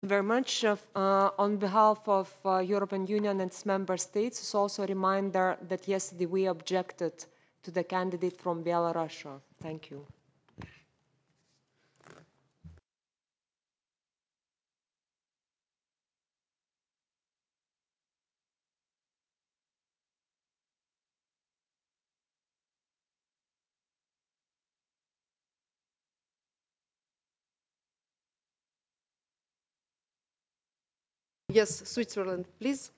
Very much. On behalf of European Union and its member states, it's also a reminder that yesterday we objected to the candidate from Belarus. Thank you. Yes, Switzerland, please.